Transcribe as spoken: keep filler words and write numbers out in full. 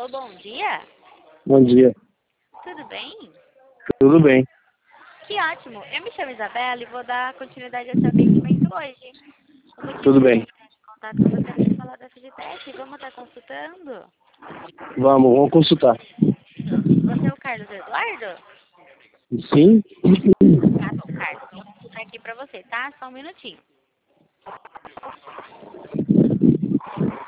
Alô, bom dia. Bom dia. Tudo bem? Tudo bem. Que ótimo. Eu me chamo Isabela e vou dar continuidade ao seu atendimento hoje. O motivo Tudo de eu bem. entrar em contato com você é para falar da Fugitec. Vamos estar consultando? Vamos, vamos consultar. Você é o Carlos Eduardo? Sim? Tá bom, Carlos. Vou consultar aqui para você, tá? Só um minutinho.